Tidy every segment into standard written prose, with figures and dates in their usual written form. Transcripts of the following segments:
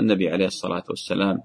والنبي عليه الصلاة والسلام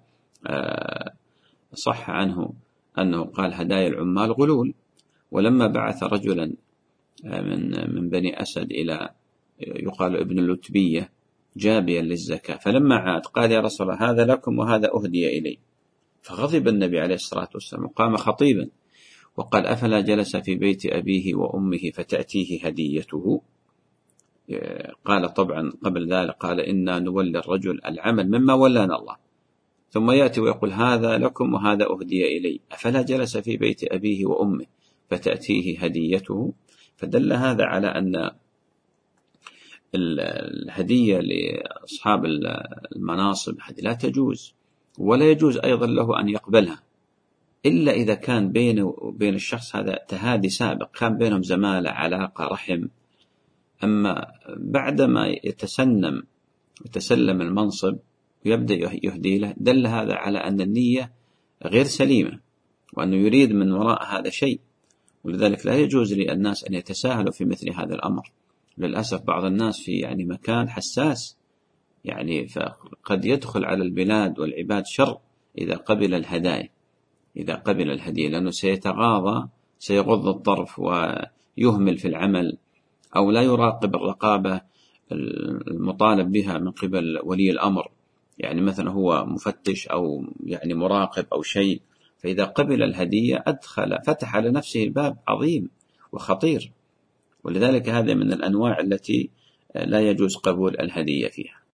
صح عنه أنه قال هدايا العمال غلول. ولما بعث رجلا من بني أسد إلى يقال ابن اللتبية جابيا للزكاة، فلما عاد قال يا رسول الله هذا لكم وهذا أهدي إلي، فغضب النبي عليه الصلاة والسلام وقام خطيبا وقال أفلا جلس في بيت أبيه وأمه فتأتيه هديته؟ قال طبعا قبل ذلك قال إنا نولي الرجل العمل مما ولانا الله، ثم يأتي ويقول هذا لكم وهذا أهدي إلي، أفلا جلس في بيت أبيه وأمه فتأتيه هديته؟ فدل هذا على أن الهدية لأصحاب المناصب هذه لا تجوز، ولا يجوز أيضا له أن يقبلها إلا إذا كان بينه وبين الشخص هذا تهادي سابق، كان بينهم زمالة علاقة رحم. أما بعدما يتسلم المنصب ويبدأ يهدي له دل هذا على أن النية غير سليمة وأنه يريد من وراء هذا شيء، ولذلك لا يجوز للناس أن يتساهلوا في مثل هذا الأمر. للأسف بعض الناس في مكان حساس، فقد يدخل على البلاد والعباد شر إذا قبل الهدايا، لأنه سيتغاضى، سيغض الطرف ويهمل في العمل، أو لا يراقب الرقابة المطالب بها من قبل ولي الأمر، مثلا هو مفتش أو مراقب أو شيء، فإذا قبل الهدية فتح لنفسه باب عظيم وخطير. ولذلك هذا من الأنواع التي لا يجوز قبول الهدية فيها.